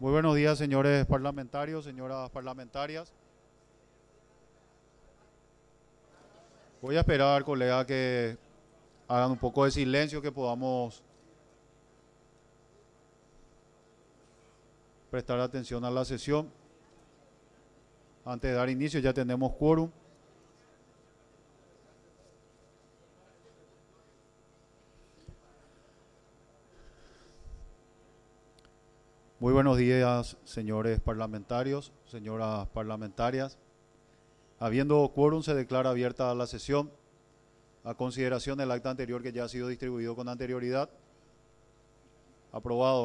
Muy buenos días, señores parlamentarios, señoras parlamentarias. Voy a esperar, colega, que hagan un poco de silencio, que podamos prestar atención a la sesión. Antes de dar inicio, ya tenemos quórum. Muy buenos días, señores parlamentarios, señoras parlamentarias. Habiendo quórum, se declara abierta la sesión. A consideración del acta anterior que ya ha sido distribuido con anterioridad. Aprobado.